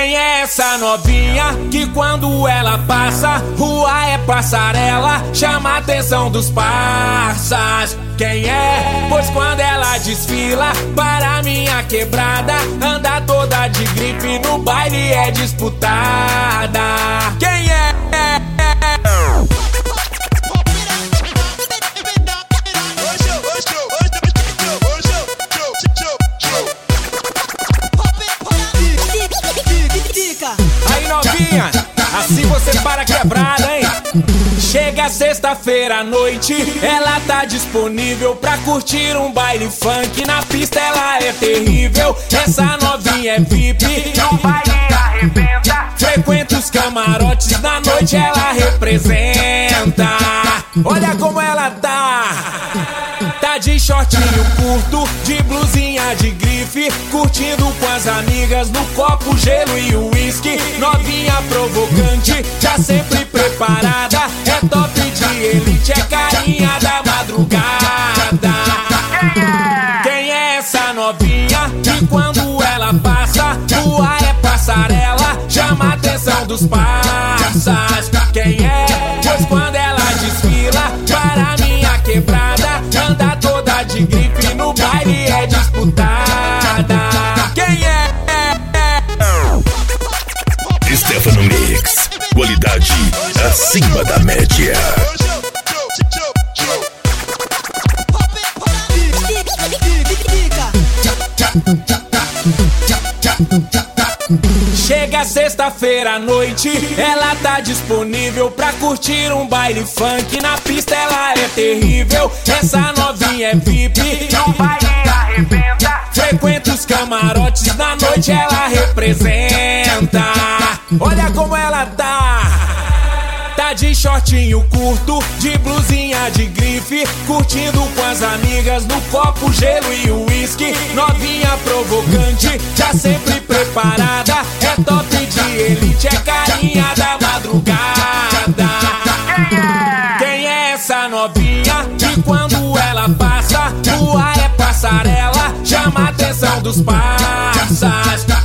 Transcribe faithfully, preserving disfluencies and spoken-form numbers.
Quem é essa novinha que quando ela passa, rua é passarela, chama a atenção dos parças? Quem é? Pois quando ela desfila para minha quebrada, anda toda de grife, no baile é disputada. Quem é? Aí novinha, assim você para quebrada, hein? Chega sexta-feira à noite, ela tá disponível pra curtir um baile funk. Na pista ela é terrível, essa novinha é V I P, no baile arrebenta. Frequenta os camarotes, na noite ela representa. Olha como ela tá. Tá de shortinho curto, de blusinha de grife, curtindo com as amigas no copo, gelo e uísque. Novinha provocante, já sempre preparada, é top de elite, é carinha da madrugada. Quem é essa novinha que quando ela passa, rua é passarela, chama a atenção dos parças? Quem é? Pois quando ela desfila para minha quebrada, anda toda de grife, no baile é disputada. Quem é? Stefano Mix, qualidade acima da média. Chega sexta-feira à noite, ela tá disponível pra curtir um baile funk. Na pista ela é terrível, essa novinha é V I P, no baile arrebenta. Frequenta os camarotes, na noite ela representa. Olha como ela tá. Tá de shortinho curto, de blusinha de grife, curtindo com as amigas no copo, gelo e uísque. Novinha provocante, já sempre preparada, é top de elite, é carinha da madrugada. Quem é essa novinha que quando ela passa, rua é passarela, chama a atenção dos parças?